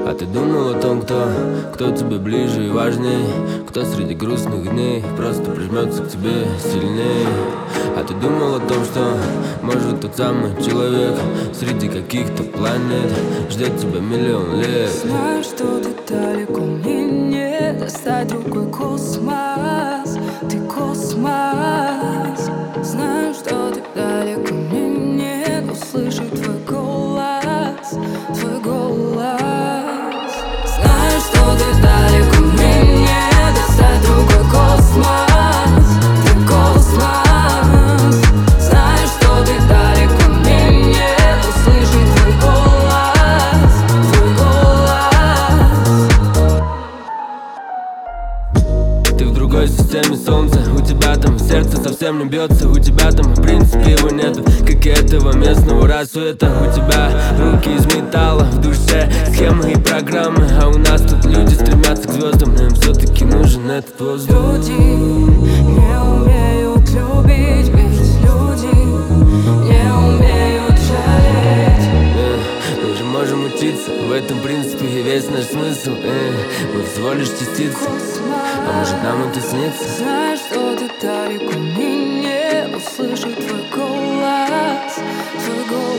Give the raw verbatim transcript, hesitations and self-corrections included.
А ты думал о том, кто, кто тебе ближе и важней, кто среди грустных дней просто прижмется к тебе сильней. А ты думал о том, что может тот самый человек среди каких-то планет ждет тебя миллион лет. Знаю, что ты далеко, мне не достать другой космос. Ты космос. Знаю, что ты далеко, мне не услышать твой голос, твой голос. Знаю, что ты далеко, мне не достать другой космос. Ты космос. Знаю, что ты далеко, мне не услышать твой голос, твой голос. Ты в другой системе солнца, у тебя там сердце совсем не бьется, у тебя там в принципе его нету, как и этого местного рассвета. У тебя руки из металла, в душе схемы и программы, а у нас тут люди стремятся к звездам, но им все-таки нужен этот воздух. Люди не умеют любить, ведь люди не умеют жалеть. Э, Мы же можем учиться, в этом принципе и весь наш смысл. э, Мы всего лишь частицы, а может нам это снится. Знаешь, что ты далеко, мне не услышать твой голос, твой голос.